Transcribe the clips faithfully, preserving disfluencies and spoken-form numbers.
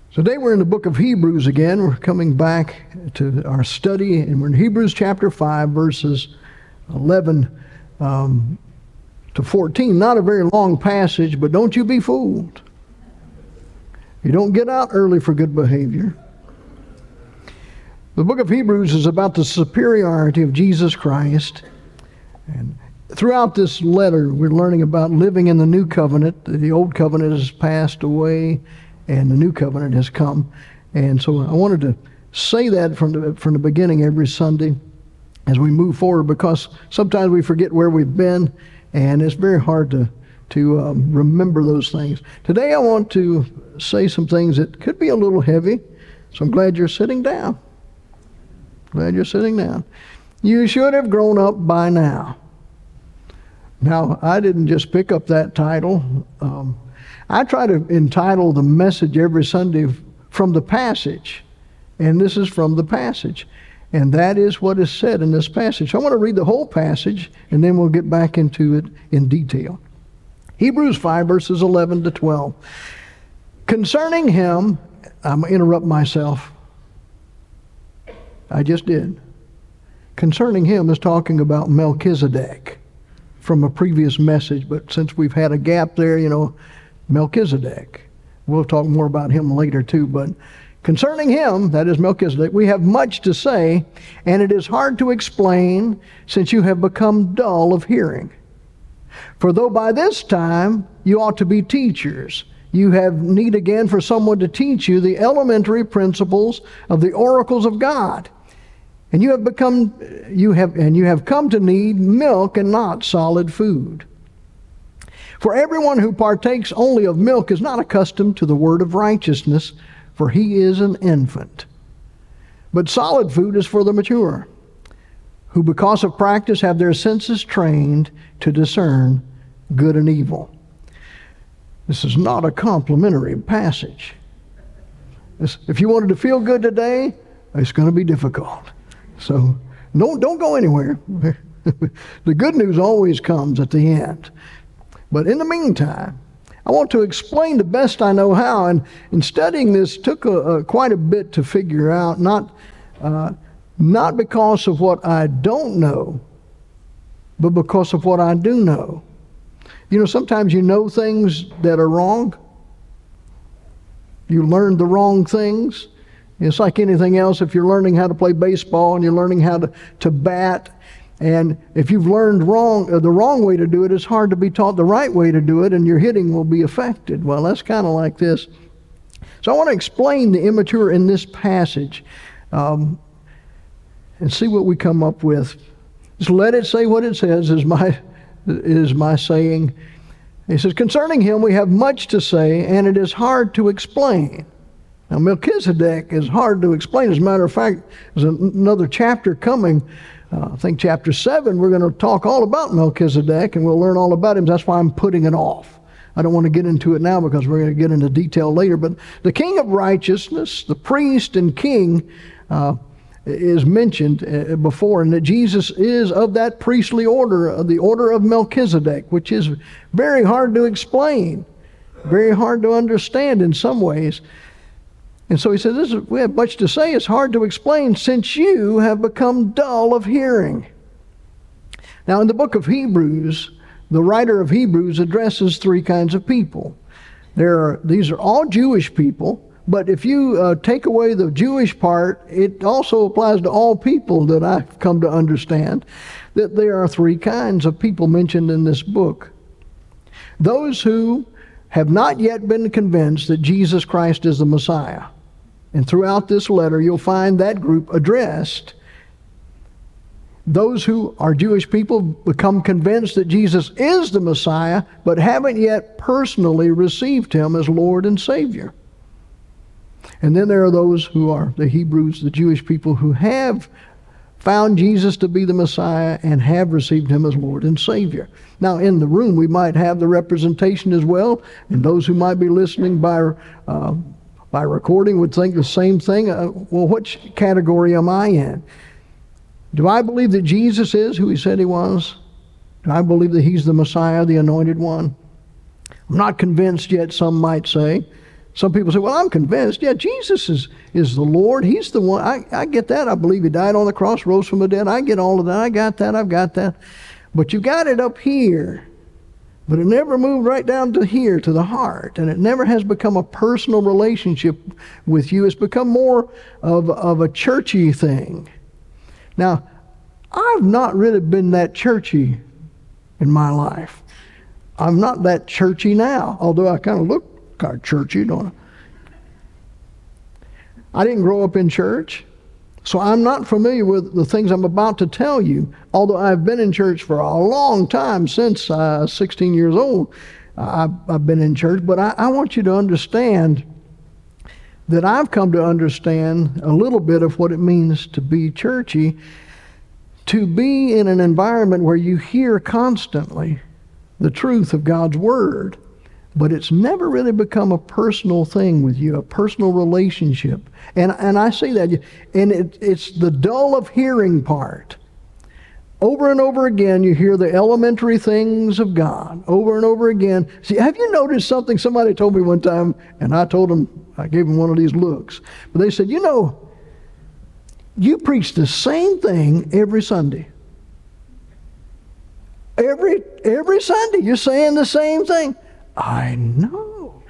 Today we're in the book of Hebrews again. We're coming back to our study, and we're in Hebrews chapter five, verses eleven um, to fourteen. Not a very long passage, but don't you be fooled. You don't get out early for good behavior. The book of Hebrews is about the superiority of Jesus Christ. And throughout this letter, we're learning about living in the new covenant. The old covenant has passed away, and the new covenant has come. And so I wanted to say that from the, from the beginning every Sunday as we move forward, because sometimes we forget where we've been, and it's very hard to, to um, remember those things. Today I want to say some things that could be a little heavy, so I'm glad you're sitting down. Glad you're sitting down. You should have grown up by now. Now, I didn't just pick up that title. Um, I try to entitle the message every Sunday from the passage, and this is from the passage, and that is what is said in this passage. So I want to read the whole passage, and then we'll get back into it in detail. Hebrews five, verses eleven to twelve. Concerning him, I'm going to interrupt myself. I just did. Concerning him is talking about Melchizedek from a previous message, but since we've had a gap there, you know, Melchizedek. We'll talk more about him later too, but concerning him, that is Melchizedek, we have much to say, and it is hard to explain since you have become dull of hearing. For though by this time you ought to be teachers, you have need again for someone to teach you the elementary principles of the oracles of God. And you have become, you have, and you have come to need milk and not solid food. For everyone who partakes only of milk is not accustomed to the word of righteousness, for he is an infant. But solid food is for the mature, who because of practice have their senses trained to discern good and evil. This is not a complimentary passage. This, if you wanted to feel good today, it's going to be difficult. So don't, don't go anywhere. The good news always comes at the end. But in the meantime, I want to explain the best I know how. And in studying this, took a, a, quite a bit to figure out, not, uh, not because of what I don't know, but because of what I do know. You know, sometimes you know things that are wrong. You learn the wrong things. It's like anything else. If you're learning how to play baseball and you're learning how to, to bat, and if you've learned wrong, uh, the wrong way to do it, it's hard to be taught the right way to do it, and your hitting will be affected. Well, that's kind of like this. So I want to explain the immature in this passage um, and see what we come up with. Just let it say what it says is my, is my saying. He says, concerning him we have much to say, and it is hard to explain. Now, Melchizedek is hard to explain. As a matter of fact, there's another chapter coming. Uh, I think chapter seven, we're going to talk all about Melchizedek, and we'll learn all about him. That's why I'm putting it off. I don't want to get into it now because we're going to get into detail later. But the king of righteousness, the priest and king, uh, is mentioned uh, before, and that Jesus is of that priestly order, of the order of Melchizedek, which is very hard to explain, very hard to understand in some ways. And so he says, this is, we have much to say. It's hard to explain since you have become dull of hearing. Now, in the book of Hebrews, the writer of Hebrews addresses three kinds of people. There are, these are all Jewish people, but if you uh, take away the Jewish part, it also applies to all people that I've come to understand, that there are three kinds of people mentioned in this book. Those who have not yet been convinced that Jesus Christ is the Messiah. And throughout this letter, you'll find that group addressed. Those who are Jewish people become convinced that Jesus is the Messiah, but haven't yet personally received him as Lord and Savior. And then there are those who are the Hebrews, the Jewish people, who have found Jesus to be the Messiah and have received him as Lord and Savior. Now, in the room, we might have the representation as well, and those who might be listening by uh, by recording would think the same thing. Uh, well, which category am I in? Do I believe that Jesus is who he said he was? Do I believe that he's the Messiah, the anointed one? I'm not convinced yet, some might say. Some people say, well, I'm convinced. Yeah, Jesus is, is the Lord. He's the one. I, I get that. I believe He died on the cross, rose from the dead. I get all of that. I got that. I've got that. But you got it up here. But it never moved right down to here, to the heart. And it never has become a personal relationship with you. It's become more of, of a churchy thing. Now, I've not really been that churchy in my life. I'm not that churchy now, although I kind of look kind of churchy, don't I? I didn't grow up in church, so I'm not familiar with the things I'm about to tell you, although I've been in church for a long time, since uh, sixteen years old. I've, I've been in church, but I, I want you to understand that I've come to understand a little bit of what it means to be churchy, to be in an environment where you hear constantly the truth of God's Word, but it's never really become a personal thing with you, a personal relationship. And and I say that, and it, it's the dull of hearing part. Over and over again, you hear the elementary things of God. Over and over again. See, have you noticed something? Somebody told me one time, and I told them, I gave them one of these looks. But they said, you know, you preach the same thing every Sunday. Every every Sunday, you're saying the same thing. I know.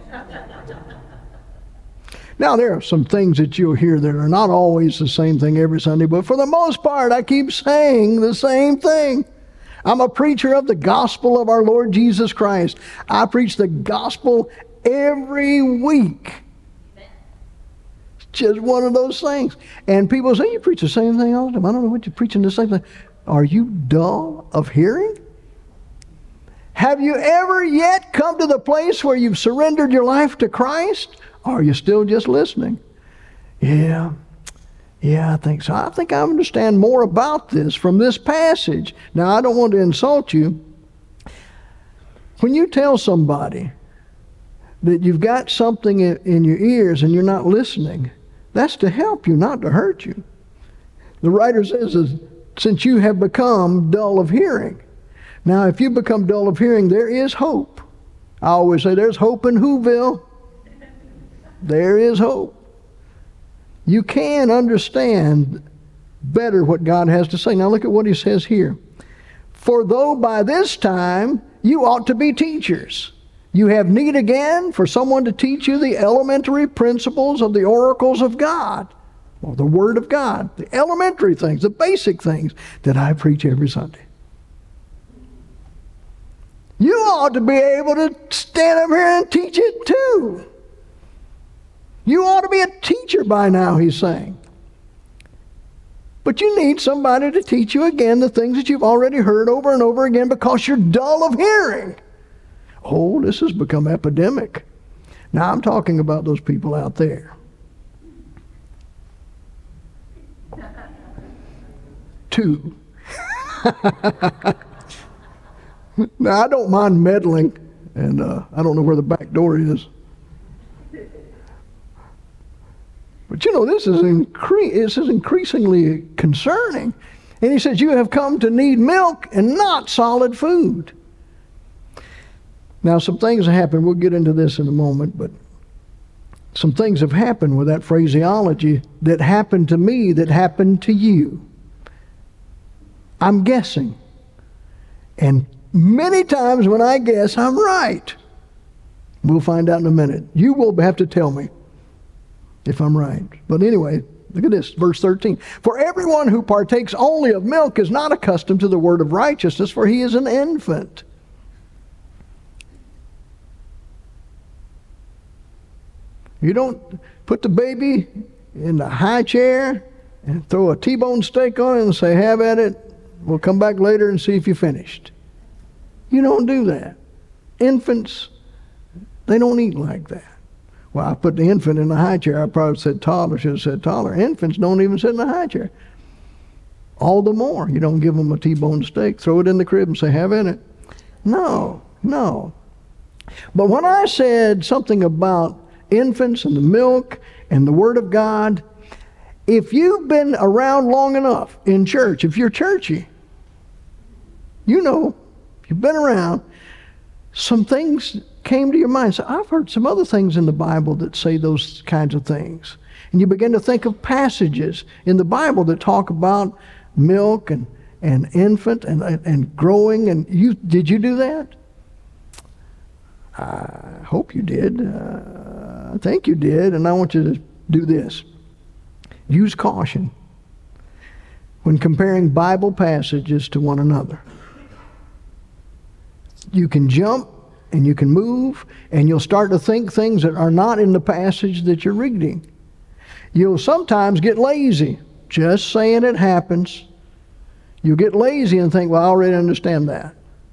Now, there are some things that you'll hear that are not always the same thing every Sunday, but for the most part, I keep saying the same thing. I'm a preacher of the gospel of our Lord Jesus Christ. I preach the gospel every week. It's just one of those things. And people say, you preach the same thing all the time. I don't know what you're preaching the same thing. Are you dull of hearing? Have you ever yet come to the place where you've surrendered your life to Christ? Or are you still just listening? Yeah, yeah, I think so. I think I understand more about this from this passage. Now, I don't want to insult you. When you tell somebody that you've got something in your ears and you're not listening, that's to help you, not to hurt you. The writer says, since you have become dull of hearing. Now, if you become dull of hearing, there is hope. I always say there's hope in Whoville. There is hope. You can understand better what God has to say. Now look at what he says here. For though by this time you ought to be teachers, you have need again for someone to teach you the elementary principles of the oracles of God, or the Word of God, the elementary things, the basic things that I preach every Sunday. You ought to be able to stand up here and teach it too. You ought to be a teacher by now, he's saying. But you need somebody to teach you again the things that you've already heard over and over again because you're dull of hearing. Oh, this has become epidemic. Now I'm talking about those people out there. Two. Now, I don't mind meddling, and uh, I don't know where the back door is. But you know, this is, incre- this is increasingly concerning. And he says, you have come to need milk and not solid food. Now, some things have happened. We'll get into this in a moment, but some things have happened with that phraseology that happened to me, that happened to you. I'm guessing. And many times when I guess, I'm right. We'll find out in a minute. You will have to tell me if I'm right. But anyway, look at this, verse thirteen. For everyone who partakes only of milk is not accustomed to the word of righteousness, for he is an infant. You don't put the baby in the high chair and throw a T-bone steak on it and say, have at it. We'll come back later and see if you finished. You don't do that. Infants, they don't eat like that. Well, I put the infant in the high chair. I probably said toddler, should have said toddler. Infants don't even sit in the high chair. All the more, you don't give them a T-bone steak. Throw it in the crib and say, have in it. No, no. But when I said something about infants and the milk and the Word of God, if you've been around long enough in church, if you're churchy, you know, if you've been around, some things came to your mind. So I've heard some other things in the Bible that say those kinds of things. And you begin to think of passages in the Bible that talk about milk and, and infant and, and growing. And you did you do that? I hope you did. Uh, I think you did. And I want you to do this. Use caution when comparing Bible passages to one another. You can jump and you can move, and you'll start to think things that are not in the passage that you're reading. You'll sometimes get lazy. Just saying it happens. You'll get lazy and think, well, I already understand that.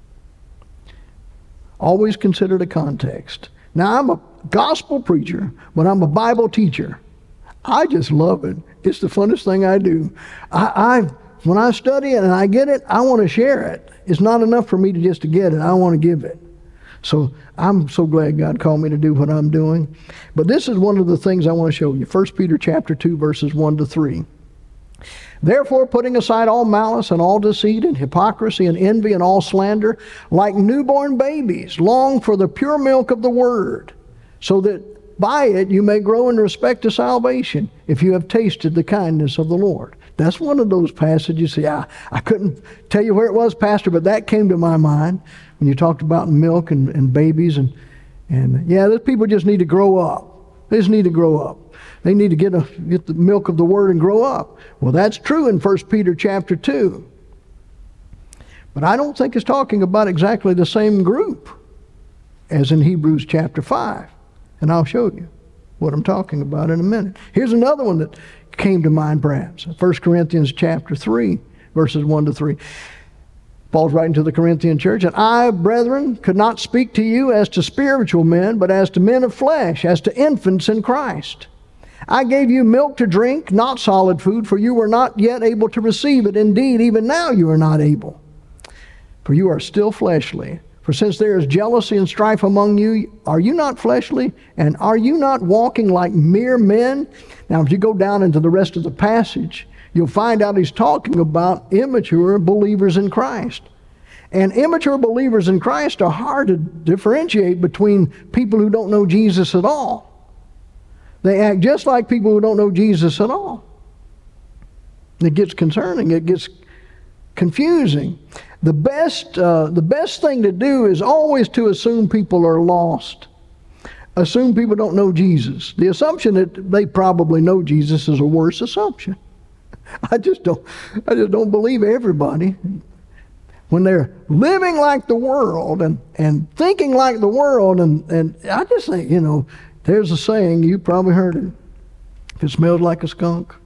Always consider the context. Now, I'm a gospel preacher, but I'm a Bible teacher. I just love it. It's the funnest thing I do. I, I when I study it and I get it, I want to share it. It's not enough for me to just to get it. I want to give it. So I'm so glad God called me to do what I'm doing. But this is one of the things I want to show you. First Peter chapter two, verses one to three. Therefore, putting aside all malice and all deceit and hypocrisy and envy and all slander, like newborn babies, long for the pure milk of the word, so that by it you may grow in respect to salvation, if you have tasted the kindness of the Lord. That's one of those passages. Yeah, I couldn't tell you where it was, Pastor, but that came to my mind when you talked about milk and, and babies. And, and yeah, those people just need to grow up. They just need to grow up. They need to get, a, get the milk of the Word and grow up. Well, that's true in First Peter chapter two. But I don't think it's talking about exactly the same group as in Hebrews chapter five. And I'll show you what I'm talking about in a minute. Here's another one that came to mind perhaps. First Corinthians chapter three, verses one to three. Paul's writing to the Corinthian church, and I, brethren, could not speak to you as to spiritual men, but as to men of flesh, as to infants in Christ. I gave you milk to drink, not solid food, for you were not yet able to receive it. Indeed, even now you are not able, for you are still fleshly. For since there is jealousy and strife among you, are you not fleshly? And are you not walking like mere men? Now, if you go down into the rest of the passage, you'll find out he's talking about immature believers in Christ. And immature believers in Christ are hard to differentiate between people who don't know Jesus at all. They act just like people who don't know Jesus at all. It gets concerning. It gets confusing. The best, uh, the best thing to do is always to assume people are lost. Assume people don't know Jesus. The assumption that they probably know Jesus is a worse assumption. I just don't, I just don't believe everybody. When they're living like the world and, and thinking like the world, and, and I just think, you know, there's a saying, you probably heard it. If it smells like a skunk,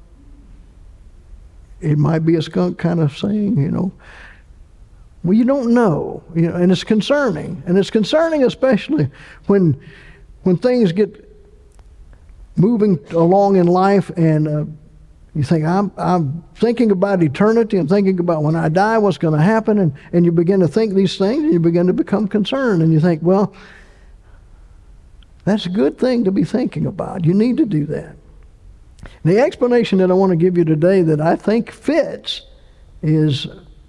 it might be a skunk kind of saying, you know. Well, you don't know, you know, and it's concerning. And it's concerning especially when when things get moving along in life and uh, you think, I'm, I'm thinking about eternity. I'm thinking about when I die, what's going to happen. And, and you begin to think these things and you begin to become concerned. And you think, well, that's a good thing to be thinking about. You need to do that. The explanation that I want to give you today that I think fits is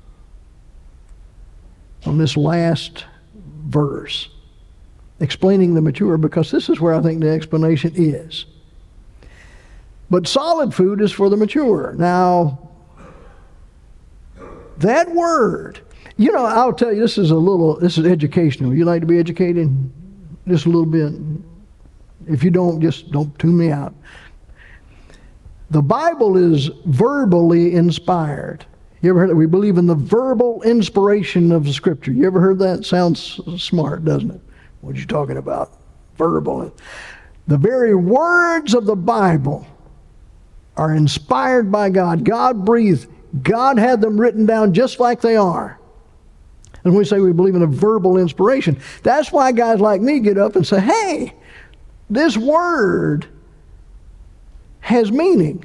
on this last verse, explaining the mature, because this is where I think the explanation is. But solid food is for the mature. Now, that word, you know, I'll tell you, this is a little, this is educational. You like to be educated? Just a little bit. If you don't, just don't tune me out. The Bible is verbally inspired. You ever heard that? We believe in the verbal inspiration of the Scripture. You ever heard that? Sounds smart, doesn't it? What are you talking about? Verbal. The very words of the Bible are inspired by God. God breathed. God had them written down just like they are. And we say we believe in a verbal inspiration. That's why guys like me get up and say, hey, this word has meaning.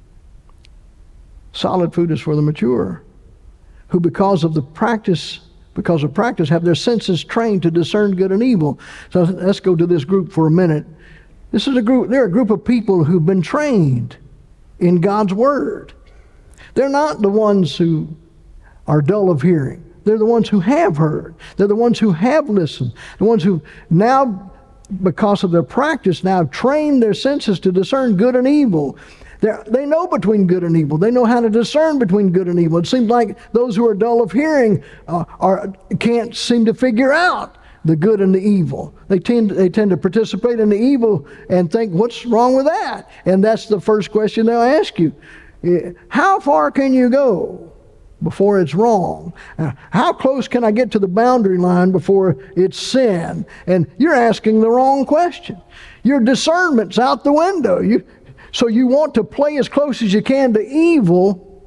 Solid food is for the mature, who because of the practice, because of practice, have their senses trained to discern good and evil. So let's go to this group for a minute. This is a group, they're a group of people who've been trained in God's Word. They're not the ones who are dull of hearing. They're the ones who have heard. They're the ones who have listened. The ones who now, because of their practice, now have trained their senses to discern good and evil. They're, they know between good and evil. They know how to discern between good and evil. It seems like those who are dull of hearing uh, are, can't seem to figure out the good and the evil. They tend, they tend to participate in the evil and think, what's wrong with that? And that's the first question they'll ask you. How far can you go before it's wrong? Uh, how close can I get to the boundary line before it's sin? And you're asking the wrong question. Your discernment's out the window. You, so you want to play as close as you can to evil.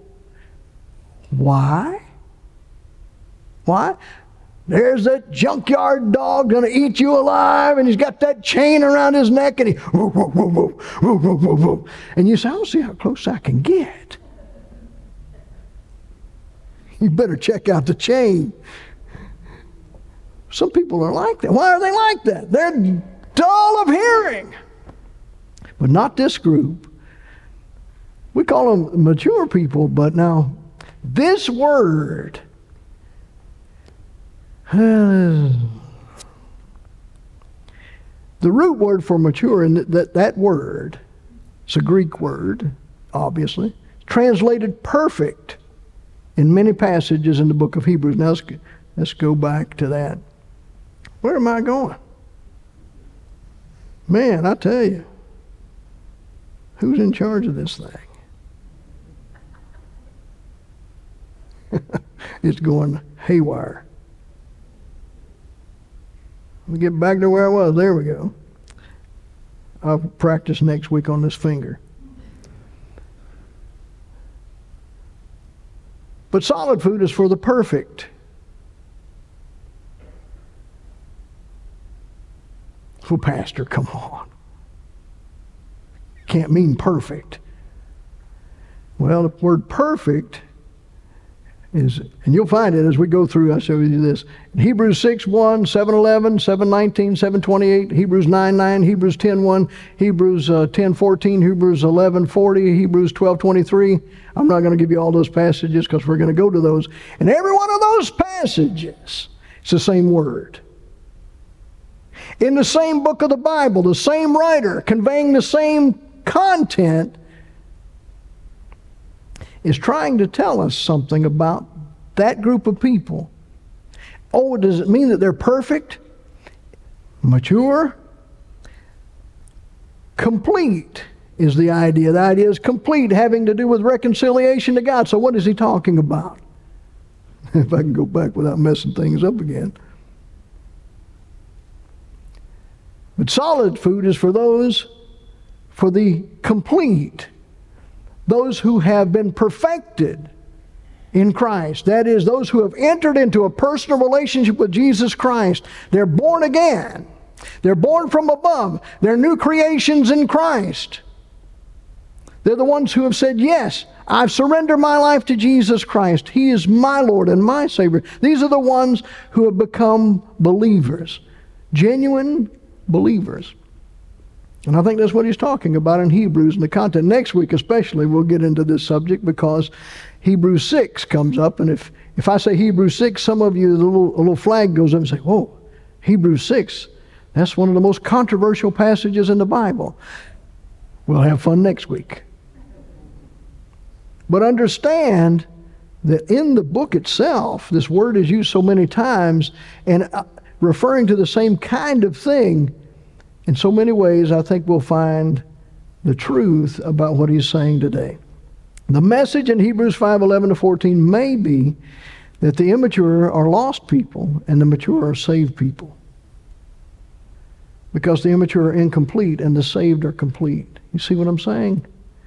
Why? Why? There's that junkyard dog going to eat you alive, and he's got that chain around his neck, and he, whoa, whoa, whoa, whoa, whoa, whoa, whoa, whoa. And you say, I don't see how close I can get. You better check out the chain. Some people are like that. Why are they like that? They're dull of hearing. But not this group. We call them mature people, but now this word, the root word for mature, and that, that word, it's a Greek word, obviously, translated perfect in many passages in the book of Hebrews. Now let's, let's go back to that. Where am I going? Man, I tell you, who's in charge of this thing? It's going haywire. Let me get back to where I was. There we go. I'll practice next week on this finger. But solid food is for the perfect. Well, Pastor, come on. Can't mean perfect. Well, the word perfect is, and you'll find it as we go through, I'll show you this. Hebrews six one, seven eleven, seven nineteen, seven twenty-eight, Hebrews nine nine, Hebrews ten one, Hebrews uh, ten fourteen, Hebrews eleven forty, Hebrews twelve twenty-three. I'm not going to give you all those passages because we're going to go to those. And every one of those passages, it's the same word. In the same book of the Bible, the same writer conveying the same content is trying to tell us something about that group of people. Oh, does it mean that they're perfect? Mature? Complete is the idea. The idea is complete, having to do with reconciliation to God. So what is he talking about? If I can go back without messing things up again. But solid food is for those, for the complete, those who have been perfected in Christ. That is, those who have entered into a personal relationship with Jesus Christ. They're born again. They're born from above. They're new creations in Christ. They're the ones who have said, yes, I've surrendered my life to Jesus Christ. He is my Lord and my Savior. These are the ones who have become believers. Genuine believers. And I think that's what he's talking about in Hebrews and the content. Next week especially we'll get into this subject because Hebrews six comes up. And if, if I say Hebrews six, some of you, the little, a little flag goes up and say, whoa, Hebrews six, that's one of the most controversial passages in the Bible. We'll have fun next week. But understand that in the book itself, this word is used so many times and uh, referring to the same kind of thing. In so many ways, I think we'll find the truth about what he's saying today. The message in Hebrews five eleven to fourteen may be that the immature are lost people and the mature are saved people. Because the immature are incomplete and the saved are complete. You see what I'm saying?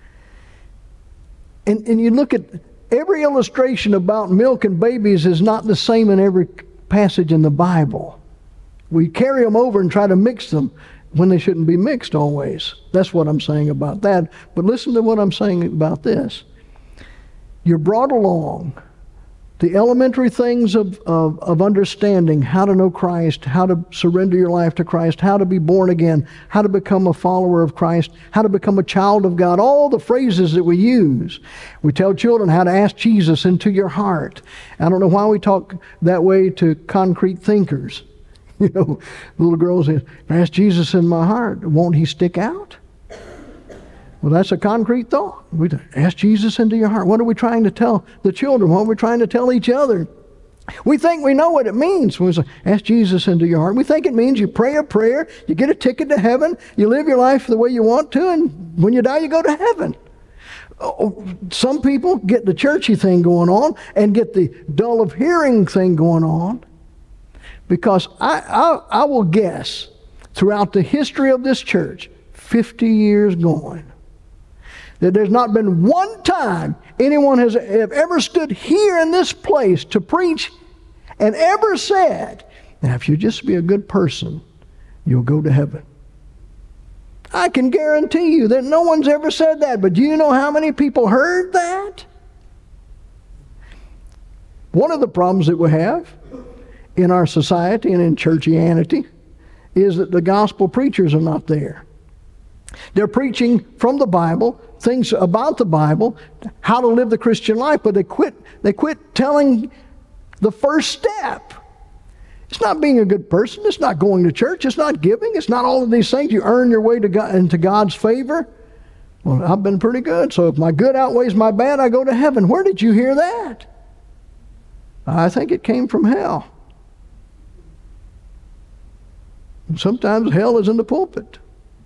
And, and you look at every illustration about milk and babies is not the same in every passage in the Bible. We carry them over and try to mix them when they shouldn't be mixed always. That's what I'm saying about that. But listen to what I'm saying about this. You're brought along The elementary things of, of, of understanding how to know Christ, how to surrender your life to Christ, how to be born again, how to become a follower of Christ, how to become a child of God, all the phrases that we use. We tell children how to ask Jesus into your heart. I don't know why we talk that way to concrete thinkers. You know, little girls say, ask Jesus in my heart, won't he stick out? Well, that's a concrete thought. We ask Jesus into your heart. What are we trying to tell the children? What are we trying to tell each other? We think we know what it means when we say, ask Jesus into your heart. We think it means you pray a prayer, you get a ticket to heaven, you live your life the way you want to, and when you die, you go to heaven. Some people get the churchy thing going on and get the dull of hearing thing going on, because I, I, I will guess throughout the history of this church, fifty years going, that there's not been one time anyone has ever stood here in this place to preach and ever said, now if you just be a good person, you'll go to heaven. I can guarantee you that no one's ever said that, but do you know how many people heard that? One of the problems that we have in our society and in churchianity is that the gospel preachers are not there. They're preaching from the Bible, things about the Bible, how to live the Christian life, but they quit, they quit telling the first step. It's not being a good person. It's not going to church. It's not giving. It's not all of these things. You earn your way to God, into God's favor. Well, I've been pretty good, so if my good outweighs my bad, I go to heaven. Where did you hear that? I think it came from hell. And sometimes hell is in the pulpit.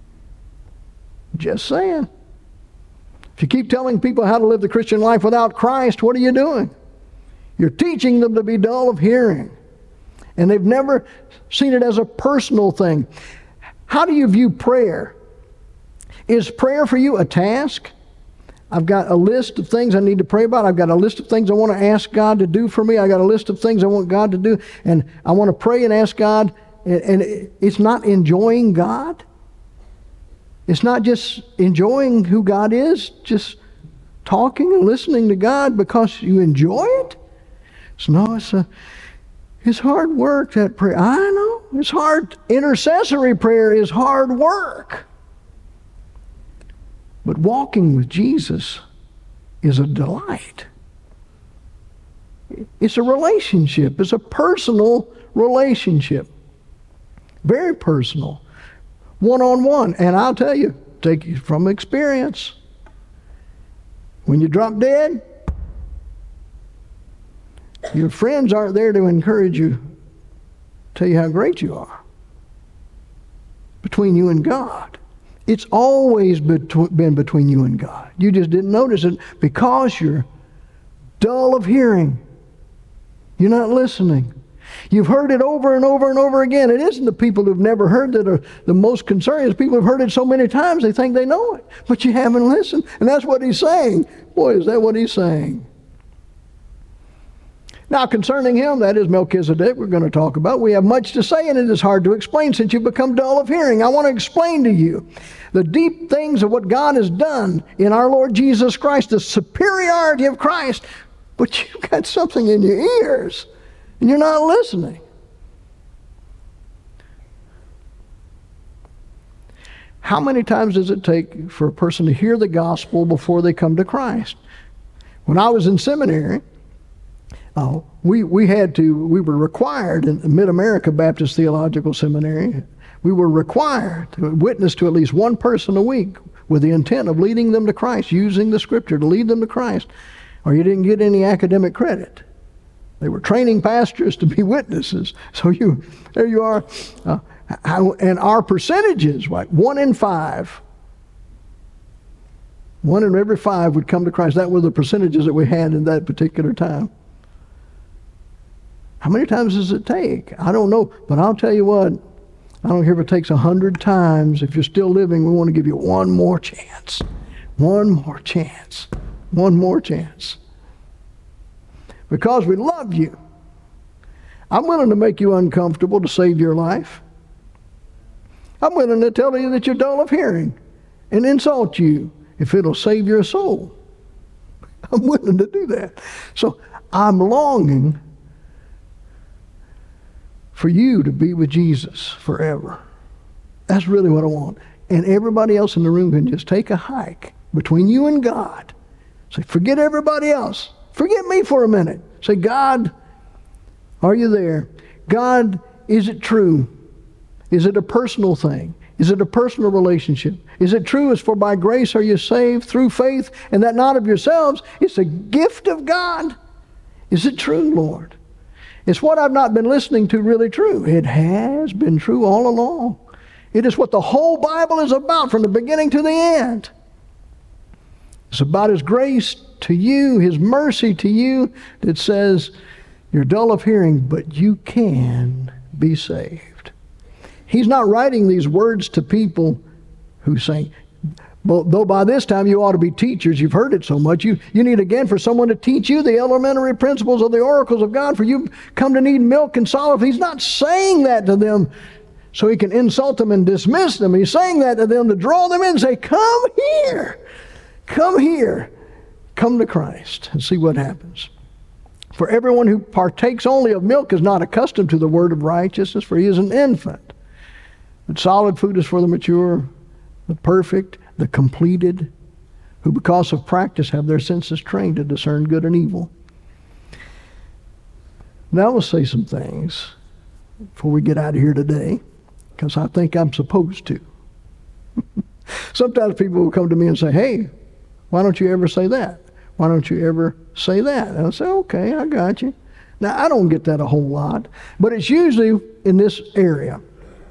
Just saying. If you keep telling people how to live the Christian life without Christ, what are you doing? You're teaching them to be dull of hearing. And they've never seen it as a personal thing. How do you view prayer? Is prayer for you a task? I've got a list of things I need to pray about. I've got a list of things I want to ask God to do for me. I've got a list of things I want God to do. And I want to pray and ask God. And it's not enjoying God. It's not just enjoying who God is, just talking and listening to God because you enjoy it. So no, it's a, it's hard work, that prayer. I know, it's hard. Intercessory prayer is hard work. But walking with Jesus is a delight. It's a relationship. It's a personal relationship. Very personal. One-on-one. And I'll tell you, take you from experience. When you drop dead, your friends aren't there to encourage you, tell you how great you are. Between you and God. It's always betw- been between you and God. You just didn't notice it because you're dull of hearing. You're not listening. You've heard it over and over and over again. It isn't the people who've never heard that are the most concerned. It's people who've heard it so many times they think they know it. But you haven't listened. And that's what he's saying. Boy, is that what he's saying. Now, concerning him, that is Melchizedek, we're going to talk about. We have much to say, and it is hard to explain since you've become dull of hearing. I want to explain to you the deep things of what God has done in our Lord Jesus Christ, the superiority of Christ. But you've got something in your ears. And you're not listening. How many times does it take for a person to hear the gospel before they come to Christ? When I was in seminary, uh, we, we had to, we were required in the Mid-America Baptist Theological Seminary, we were required to witness to at least one person a week with the intent of leading them to Christ, using the Scripture to lead them to Christ, or you didn't get any academic credit. They were training pastors to be witnesses. So you, there you are. Uh, and our percentages, like one in five, one in every five would come to Christ. That were the percentages that we had in that particular time. How many times does it take? I don't know, but I'll tell you what, I don't care if it takes a hundred times. If you're still living, we want to give you one more chance. One more chance. One more chance. Because we love you. I'm willing to make you uncomfortable to save your life. I'm willing to tell you that you're dull of hearing and insult you if it'll save your soul. I'm willing to do that. So I'm longing for you to be with Jesus forever. That's really what I want. And everybody else in the room can just take a hike between you and God. Say, forget everybody else. Forget me for a minute. Say, God, are you there? God, is it true? Is it a personal thing? Is it a personal relationship? Is it true as for by grace are you saved through faith, and that not of yourselves? It's a gift of God. Is it true, Lord? Is what I've not been listening to really true? It has been true all along. It is what the whole Bible is about from the beginning to the end. It's about His grace to you, His mercy to you, that says you're dull of hearing, but you can be saved. He's not writing these words to people who say, though by this time you ought to be teachers, you've heard it so much, you, you need again for someone to teach you the elementary principles of the oracles of God, for you come to need milk and solid. He's not saying that to them so He can insult them and dismiss them. He's saying that to them to draw them in and say, come here, come here, come to Christ and see what happens. For everyone who partakes only of milk is not accustomed to the word of righteousness, for he is an infant. But solid food is for the mature, the perfect, the completed, who because of practice have their senses trained to discern good and evil. Now we'll say some things before we get out of here today, because I think I'm supposed to. Sometimes people will come to me and say, hey, why don't you ever say that? Why don't you ever say that? And I'll say, okay, I got you. Now, I don't get that a whole lot, but it's usually in this area.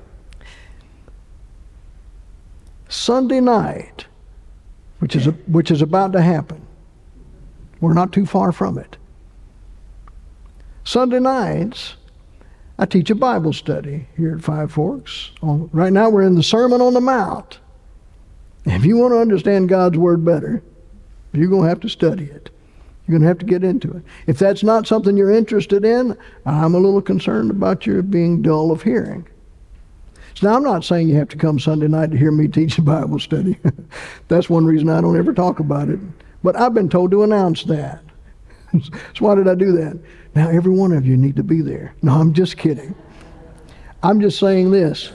Sunday night, which is, a, which is about to happen. We're not too far from it. Sunday nights, I teach a Bible study here at Five Forks. On, right now we're in the Sermon on the Mount. If you want to understand God's Word better, you're going to have to study it. You're going to have to get into it. If that's not something you're interested in, I'm a little concerned about your being dull of hearing. So now I'm not saying you have to come Sunday night to hear me teach a Bible study. That's one reason I don't ever talk about it. But I've been told to announce that. So why did I do that? Now every one of you need to be there. No, I'm just kidding. I'm just saying this.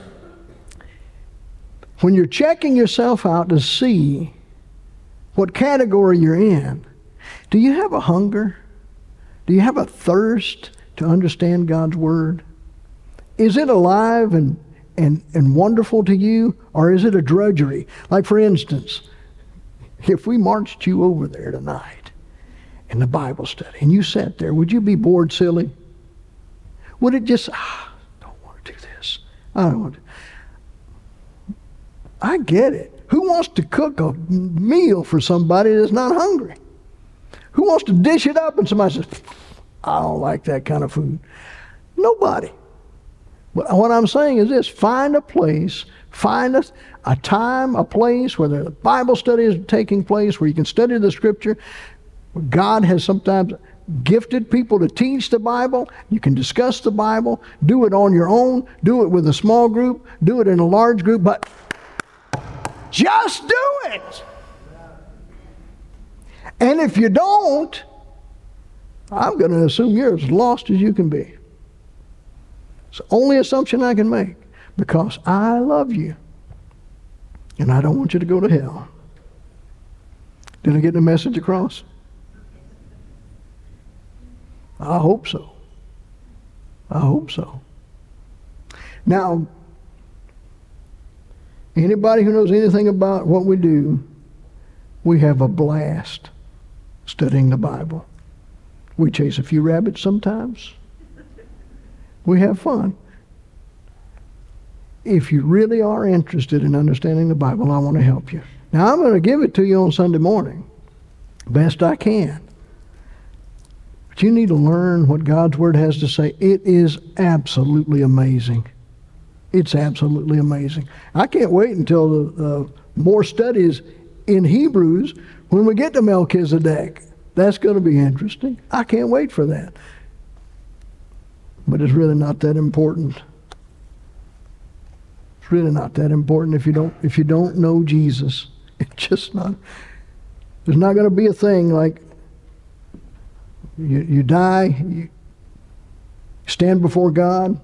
When you're checking yourself out to see what category you're in, do you have a hunger? Do you have a thirst to understand God's Word? Is it alive and, and, and wonderful to you, or is it a drudgery? Like, for instance, if we marched you over there tonight in the Bible study and you sat there, would you be bored silly? Would it just, ah, I don't want to do this. I don't want to. I get it. Who wants to cook a meal for somebody that's not hungry? Who wants to dish it up and somebody says, I don't like that kind of food? Nobody. But what I'm saying is this: find a place, find a, a time, a place where the Bible study is taking place, where you can study the Scripture. God has sometimes gifted people to teach the Bible. You can discuss the Bible, do it on your own, do it with a small group, do it in a large group, but just do it. And if you don't, I'm going to assume you're as lost as you can be. It's the only assumption I can make, because I love you and I don't want you to go to hell. Did I get the message across? I hope so. I hope so. Now, anybody who knows anything about what we do, we have a blast studying the Bible. We chase a few rabbits sometimes. We have fun. If you really are interested in understanding the Bible, I want to help you. Now, I'm going to give it to you on Sunday morning, best I can. But you need to learn what God's Word has to say. It is absolutely amazing. It's absolutely amazing. I can't wait until the, uh, more studies in Hebrews when we get to Melchizedek. That's going to be interesting. I can't wait for that. But it's really not that important. It's really not that important if you don't if you don't know Jesus. It's just not. There's not going to be a thing like You, you die, you stand before God.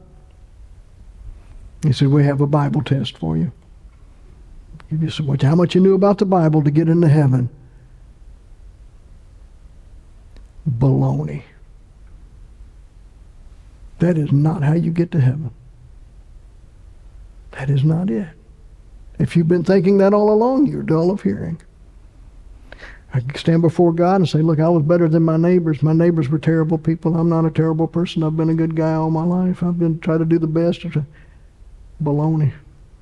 He said, we have a Bible test for you. You just said, well, how much you knew about the Bible to get into heaven? Baloney. That is not how you get to heaven. That is not it. If you've been thinking that all along, you're dull of hearing. I can stand before God and say, look, I was better than my neighbors. My neighbors were terrible people. I'm not a terrible person. I've been a good guy all my life. I've been trying to do the best. Baloney.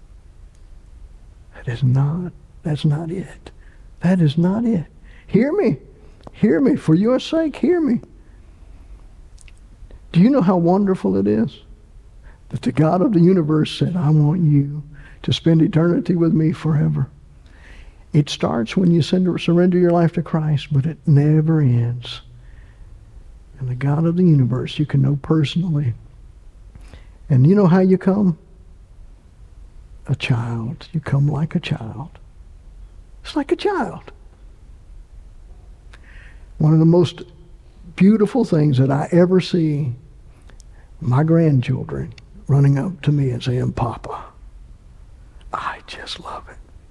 That is not, that's not it. That is not it. Hear me. Hear me. For your sake, hear me. Do you know how wonderful it is that the God of the universe said, I want you to spend eternity with me forever? It starts when you surrender your life to Christ, but it never ends. And the God of the universe you can know personally. And you know how you come? A child. You come like a child. It's like a child. One of the most beautiful things that I ever see, my grandchildren running up to me and saying, Papa, I just love it.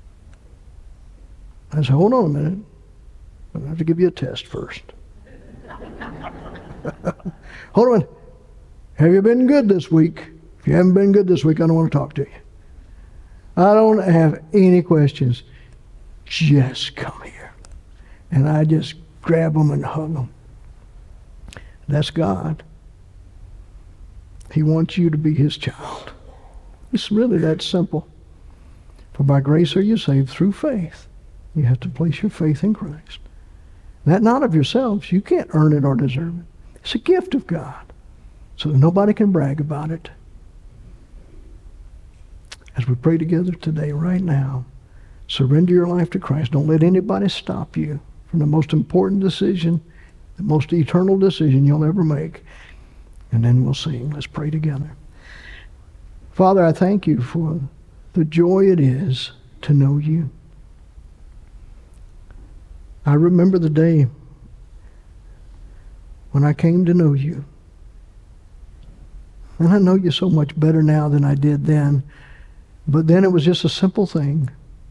I said, hold on a minute. I have to give you a test first. Hold on. Have you been good this week? If you haven't been good this week, I don't want to talk to you. I don't have any questions. Just come here. And I just grab them and hug them. That's God. He wants you to be his child. It's really that simple. For by grace are you saved through faith. You have to place your faith in Christ. That not of yourselves. You can't earn it or deserve it. It's a gift of God. So that nobody can brag about it. As we pray together today, right now, surrender your life to Christ. Don't let anybody stop you from the most important decision, the most eternal decision you'll ever make. And then we'll sing. Let's pray together. Father, I thank you for the joy it is to know you. I remember the day when I came to know you. And I know you so much better now than I did then. But then it was just a simple thing.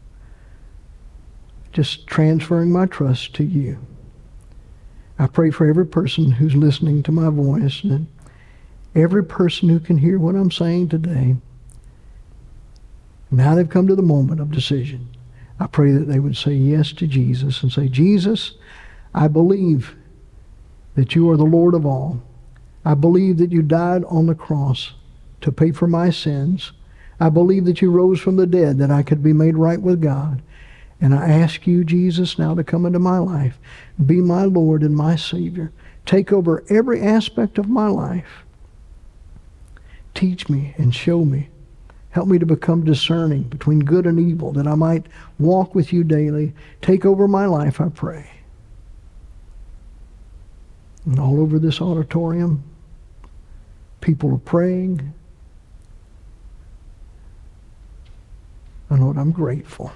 Just transferring my trust to you. I pray for every person who's listening to my voice, and every person who can hear what I'm saying today. Now they've come to the moment of decision. I pray that they would say yes to Jesus and say, Jesus, I believe that you are the Lord of all. I believe that you died on the cross to pay for my sins. I believe that you rose from the dead that I could be made right with God. And I ask you, Jesus, now to come into my life. Be my Lord and my Savior. Take over every aspect of my life. Teach me and show me. Help me to become discerning between good and evil, that I might walk with you daily. Take over my life, I pray. And all over this auditorium, people are praying. And Lord, I'm grateful.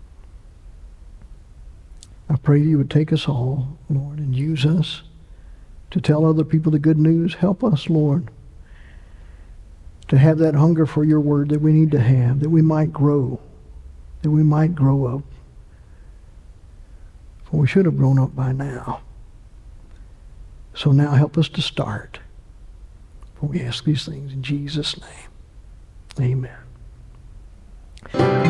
I pray you would take us all, Lord, and use us to tell other people the good news. Help us, Lord, to have that hunger for your word that we need to have, that we might grow, that we might grow up. For we should have grown up by now. So now help us to start. For we ask these things in Jesus' name. Amen.